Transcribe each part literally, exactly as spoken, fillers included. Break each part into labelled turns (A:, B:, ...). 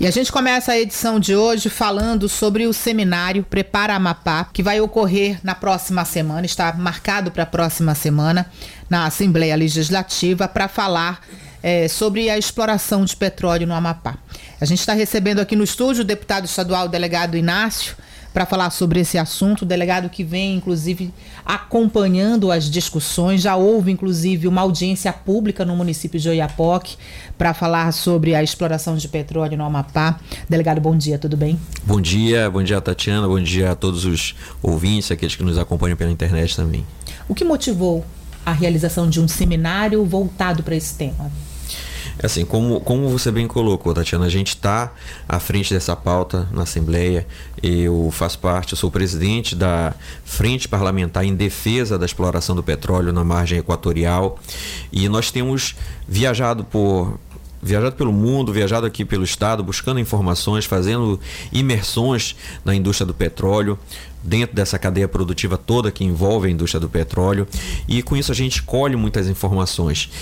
A: E a gente começa a edição de hoje falando sobre o seminário Prepara Amapá, que vai ocorrer na próxima semana, está marcado para a próxima semana, na Assembleia Legislativa, para falar é, sobre a exploração de petróleo no Amapá. A gente está recebendo aqui no estúdio o deputado estadual, o delegado Inácio, para falar sobre esse assunto, o delegado que vem, inclusive, acompanhando as discussões. Já houve, inclusive, uma audiência pública no município de Oiapoque para falar sobre a exploração de petróleo no Amapá. Delegado, bom dia, tudo bem?
B: Bom dia, bom dia, Tatiana, bom dia a todos os ouvintes, aqueles que nos acompanham pela internet também.
A: O que motivou a realização de um seminário voltado para esse tema?
B: Assim, como, como você bem colocou, Tatiana, a gente está à frente dessa pauta na Assembleia. Eu faço parte, eu sou presidente da Frente Parlamentar em Defesa da Exploração do Petróleo na Margem Equatorial, e nós temos viajado por... viajado pelo mundo, viajado aqui pelo estado, buscando informações, fazendo imersões na indústria do petróleo, dentro dessa cadeia produtiva toda que envolve a indústria do petróleo, e com isso a gente colhe muitas informações.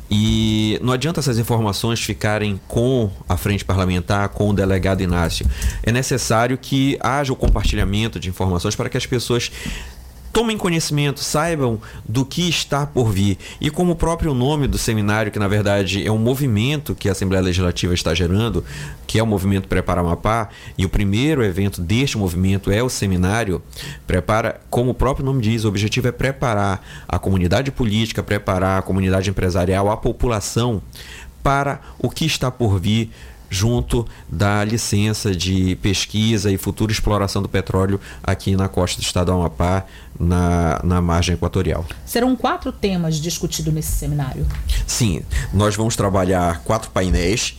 B: E não adianta essas informações ficarem com a frente parlamentar, com o delegado Inácio. É necessário que haja o compartilhamento de informações para que as pessoas tomem conhecimento, saibam do que está por vir. E como o próprio nome do seminário, que na verdade é um movimento que a Assembleia Legislativa está gerando, que é o movimento Prepara Amapá, e o primeiro evento deste movimento é o seminário Prepara, como o próprio nome diz, o objetivo é preparar a comunidade política, preparar a comunidade empresarial, a população para o que está por vir, junto da licença de pesquisa e futura exploração do petróleo aqui na costa do estado do Amapá, na, na margem equatorial.
A: Serão quatro temas discutidos nesse seminário?
B: Sim, nós vamos trabalhar quatro painéis,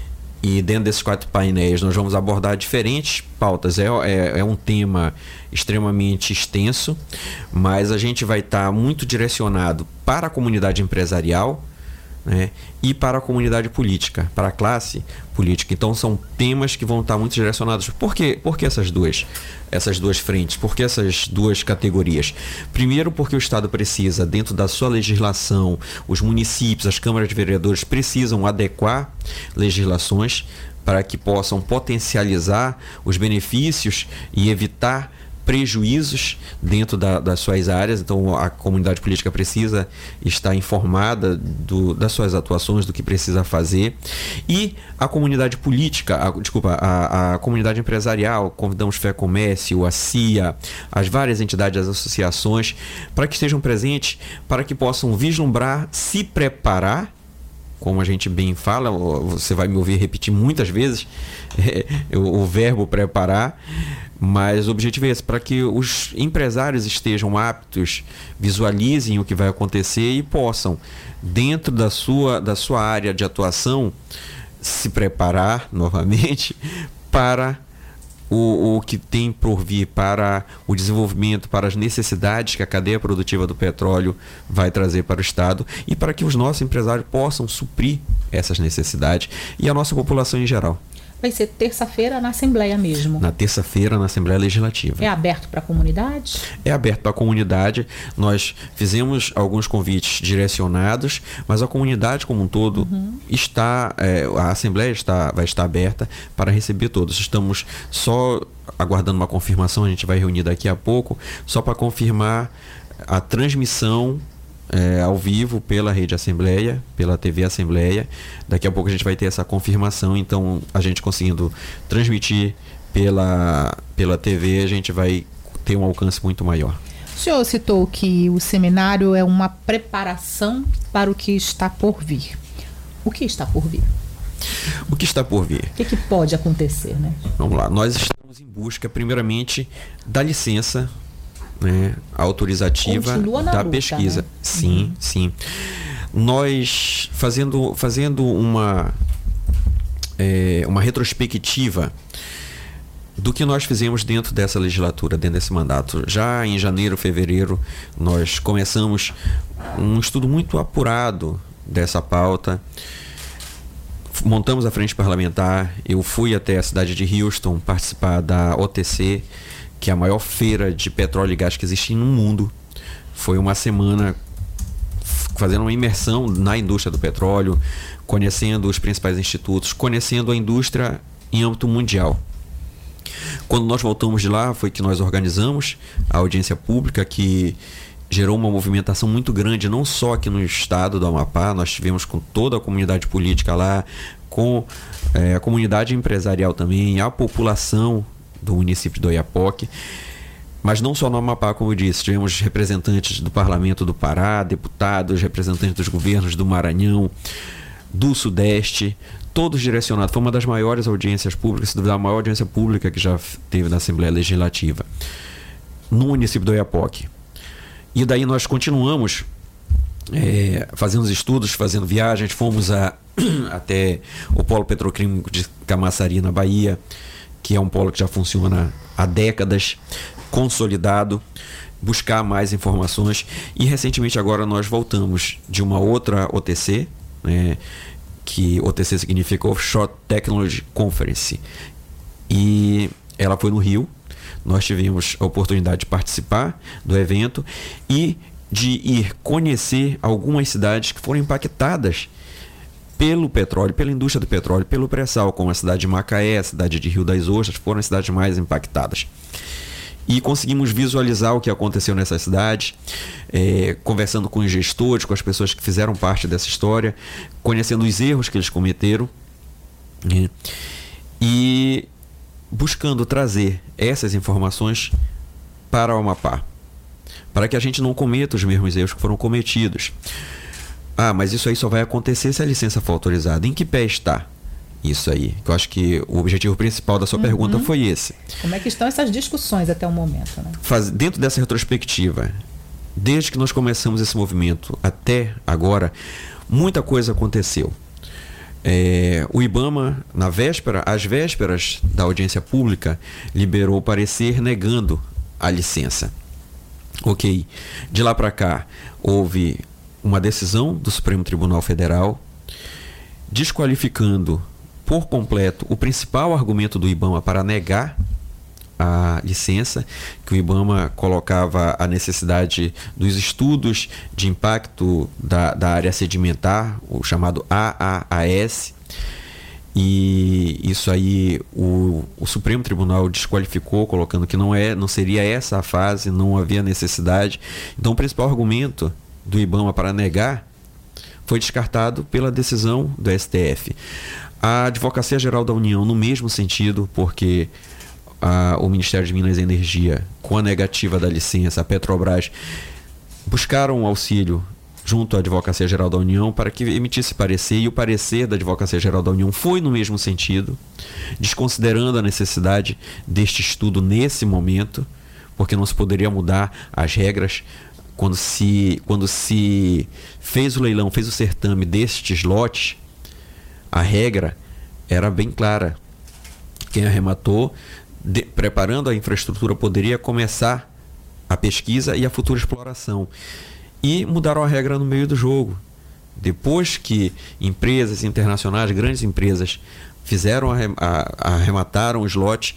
B: e dentro desses quatro painéis nós vamos abordar diferentes pautas. É, é, é um tema extremamente extenso, mas a gente vai estar muito direcionado para a comunidade empresarial, né, e para a comunidade política, para a classe política. Então são temas que vão estar muito direcionados. Por quê? Por que essas duas, essas duas frentes? Por que essas duas categorias? Primeiro, porque o Estado precisa, dentro da sua legislação, os municípios, as câmaras de vereadores precisam adequar legislações para que possam potencializar os benefícios e evitar prejuízos dentro da, das suas áreas. Então a comunidade política precisa estar informada do, das suas atuações, do que precisa fazer, e a comunidade política, a, desculpa, a, a comunidade empresarial, convidamos Fé Comércio, a C I A, as várias entidades, as associações, para que estejam presentes, para que possam vislumbrar, se preparar. Como a gente bem fala, você vai me ouvir repetir muitas vezes é, o, o verbo preparar, mas o objetivo é esse, para que os empresários estejam aptos, visualizem o que vai acontecer e possam, dentro da sua, da sua área de atuação, se preparar novamente para O, o que tem por vir, para o desenvolvimento, para as necessidades que a cadeia produtiva do petróleo vai trazer para o Estado, e para que os nossos empresários possam suprir essas necessidades e a nossa população em geral.
A: Vai ser terça-feira na Assembleia mesmo?
B: Na terça-feira, na Assembleia Legislativa.
A: É aberto para a comunidade?
B: É aberto para a comunidade. Nós fizemos alguns convites direcionados, mas a comunidade como um todo uhum. está, é, a Assembleia está, vai estar aberta para receber todos. Estamos só aguardando uma confirmação, a gente vai reunir daqui a pouco, só para confirmar a transmissão É, ao vivo pela Rede Assembleia, pela T V Assembleia. Daqui a pouco a gente vai ter essa confirmação, então a gente conseguindo transmitir pela, pela T V, a gente vai ter um alcance muito maior.
A: O senhor citou que o seminário é uma preparação para o que está por vir. O que está por vir?
B: O que está por vir?
A: O que, que pode acontecer, né?
B: Vamos lá, nós estamos em busca, primeiramente, da licença, né, autorizativa da luta, pesquisa. Né? Sim, uhum. sim. Nós fazendo, fazendo uma, é, uma retrospectiva do que nós fizemos dentro dessa legislatura, dentro desse mandato. Já em janeiro, fevereiro, nós começamos um estudo muito apurado dessa pauta. Montamos a frente parlamentar. Eu fui até a cidade de Houston participar da O T C, que é a maior feira de petróleo e gás que existe no mundo. Foi uma semana fazendo uma imersão na indústria do petróleo, conhecendo os principais institutos, conhecendo a indústria em âmbito mundial. Quando nós voltamos de lá, foi que nós organizamos a audiência pública, que gerou uma movimentação muito grande, não só aqui no estado do Amapá, nós tivemos com toda a comunidade política lá, com é, a comunidade empresarial também, a população do município do Oiapoque. Mas não só no Amapá, como eu disse, tivemos representantes do Parlamento do Pará, deputados, representantes dos governos do Maranhão, do Sudeste, todos direcionados. Foi uma das maiores audiências públicas, se duvidar, a maior audiência pública que já teve na Assembleia Legislativa, no município do Oiapoque. E daí nós continuamos é, fazendo estudos, fazendo viagens, fomos a, até o Polo Petroquímico de Camaçari, na Bahia, que é um polo que já funciona há décadas, consolidado, buscar mais informações. E recentemente agora nós voltamos de uma outra O T C, né, que O T C significa Offshore Technology Conference, e ela foi no Rio. Nós tivemos a oportunidade de participar do evento e de ir conhecer algumas cidades que foram impactadas pelo petróleo, pela indústria do petróleo, pelo pré-sal, como a cidade de Macaé, a cidade de Rio das Ostras, foram as cidades mais impactadas. E conseguimos visualizar o que aconteceu nessa cidade, é, conversando com os gestores, com as pessoas que fizeram parte dessa história, conhecendo os erros que eles cometeram, né? E buscando trazer essas informações para o Amapá, para que a gente não cometa os mesmos erros que foram cometidos. Ah, mas isso aí só vai acontecer se a licença for autorizada. Em que pé está isso aí? Eu acho que o objetivo principal da sua uhum. pergunta foi esse.
A: Como é que estão essas discussões até o momento, né?
B: Faz, dentro dessa retrospectiva, desde que nós começamos esse movimento até agora, muita coisa aconteceu. É, o IBAMA, na véspera, às vésperas da audiência pública, liberou o parecer negando a licença. Ok. De lá para cá, houve uma decisão do Supremo Tribunal Federal desqualificando por completo o principal argumento do IBAMA para negar a licença, que o IBAMA colocava a necessidade dos estudos de impacto da, da área sedimentar, o chamado A A A S, e isso aí o, o Supremo Tribunal desqualificou, colocando que não, é, não seria essa a fase, não havia necessidade. Então o principal argumento do IBAMA para negar foi descartado pela decisão do S T F. A Advocacia Geral da União, no mesmo sentido, porque a, o Ministério de Minas e Energia, com a negativa da licença, a Petrobras, buscaram um auxílio junto à Advocacia Geral da União para que emitisse parecer, e o parecer da Advocacia Geral da União foi no mesmo sentido, desconsiderando a necessidade deste estudo nesse momento, porque não se poderia mudar as regras. Quando se, quando se fez o leilão, fez o certame destes lotes, a regra era bem clara. Quem arrematou, de, preparando a infraestrutura, poderia começar a pesquisa e a futura exploração. E mudaram a regra no meio do jogo. Depois que empresas internacionais, grandes empresas, fizeram a, a, arremataram os lotes,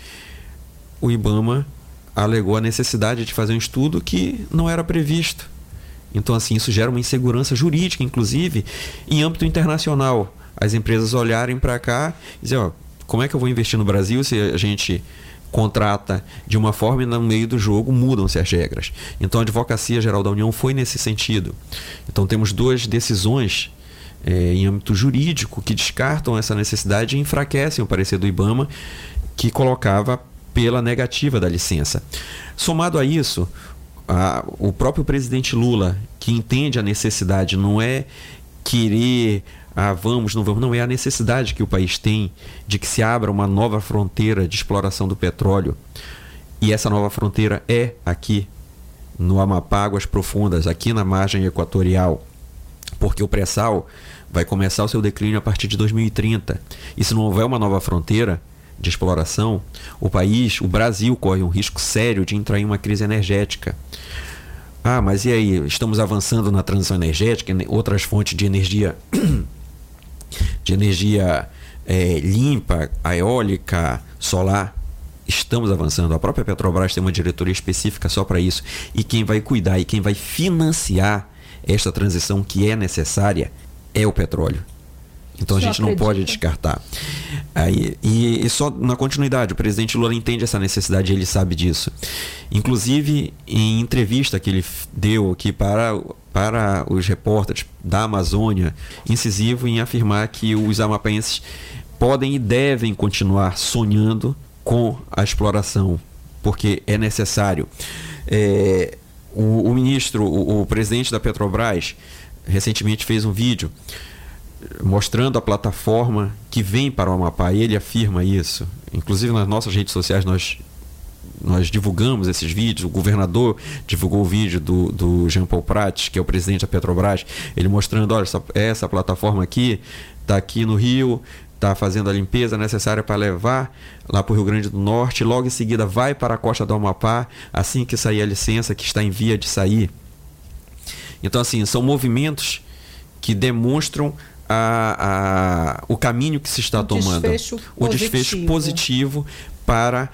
B: o IBAMA alegou a necessidade de fazer um estudo que não era previsto. Então, assim, isso gera uma insegurança jurídica, inclusive, em âmbito internacional. As empresas olharem para cá e dizer, ó, como é que eu vou investir no Brasil se a gente contrata de uma forma e no meio do jogo mudam-se as regras. Então a Advocacia Geral da União foi nesse sentido. Então temos duas decisões é, em âmbito jurídico que descartam essa necessidade e enfraquecem o parecer do IBAMA, que colocava pela negativa da licença. Somado a isso, a, o próprio presidente Lula, que entende a necessidade, não é querer ah, vamos, não vamos, não, é a necessidade que o país tem de que se abra uma nova fronteira de exploração do petróleo. E essa nova fronteira é aqui no Amapá, Águas Profundas, aqui na margem equatorial, porque o pré-sal vai começar o seu declínio a partir de dois mil e trinta. E se não houver uma nova fronteira de exploração, o país, o Brasil, corre um risco sério de entrar em uma crise energética. Ah, mas e aí? Estamos avançando na transição energética, outras fontes de energia de energia é, limpa, eólica, solar. Estamos avançando. A própria Petrobras tem uma diretoria específica só para isso. E quem vai cuidar e quem vai financiar esta transição que é necessária é o petróleo. Então a gente não pode descartar. Aí, e, e só na continuidade, o presidente Lula entende essa necessidade, ele sabe disso. Inclusive, em entrevista que ele deu aqui para, para os repórteres da Amazônia, incisivo em afirmar que os amapaenses podem e devem continuar sonhando com a exploração, porque é necessário. É, o, o ministro, o, o presidente da Petrobras, recentemente fez um vídeo mostrando a plataforma que vem para o Amapá, e ele afirma isso. Inclusive nas nossas redes sociais nós, nós divulgamos esses vídeos. O governador divulgou o vídeo do, do Jean Paul Prats, que é o presidente da Petrobras, ele mostrando, olha, essa, essa plataforma aqui está aqui no Rio, está fazendo a limpeza necessária para levar lá para o Rio Grande do Norte, logo em seguida vai para a costa do Amapá, assim que sair a licença, que está em via de sair. Então, assim, são movimentos que demonstram A, a, o caminho que se está
A: o
B: tomando,
A: desfecho
B: o desfecho positivo para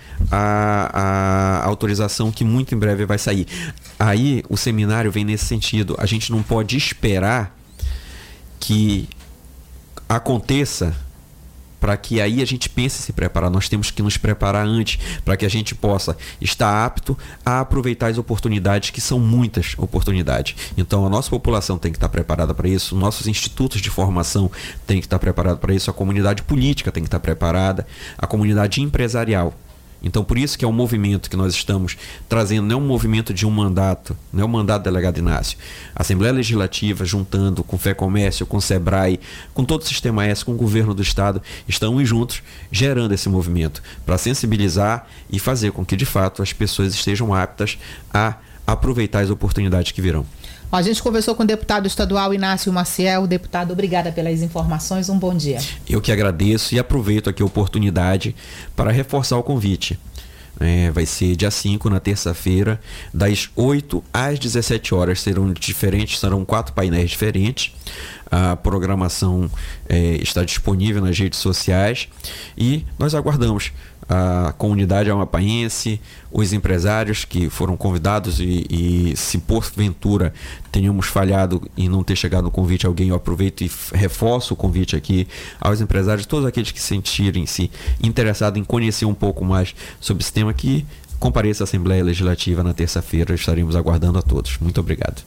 B: a, a autorização que muito em breve vai sair. Aí o seminário vem nesse sentido. A gente não pode esperar que aconteça para que aí a gente pense em se preparar. Nós temos que nos preparar antes, para que a gente possa estar apto a aproveitar as oportunidades, que são muitas oportunidades. Então a nossa população tem que estar preparada para isso, nossos institutos de formação têm que estar preparados para isso, a comunidade política tem que estar preparada, a comunidade empresarial. Então, por isso que é um movimento que nós estamos trazendo, não é um movimento de um mandato, não é o mandato do delegado Inácio. A Assembleia Legislativa, juntando com o FEComércio, com o SEBRAE, com todo o Sistema S, com o governo do Estado, estamos juntos gerando esse movimento para sensibilizar e fazer com que, de fato, as pessoas estejam aptas a aproveitar as oportunidades que virão.
A: A gente conversou com o deputado estadual Inácio Maciel. Deputado, obrigada pelas informações, um bom dia.
B: Eu que agradeço e aproveito aqui a oportunidade para reforçar o convite. É, vai ser dia cinco, na terça-feira, das oito às dezessete horas, serão diferentes, serão quatro painéis diferentes. A programação é, está disponível nas redes sociais e nós aguardamos a comunidade amapaense, os empresários que foram convidados e, e se porventura tenhamos falhado em não ter chegado no convite a alguém, eu aproveito e reforço o convite aqui aos empresários, todos aqueles que se sentirem-se interessados em conhecer um pouco mais sobre esse tema, que compareça à Assembleia Legislativa na terça-feira. Estaremos aguardando a todos. Muito obrigado.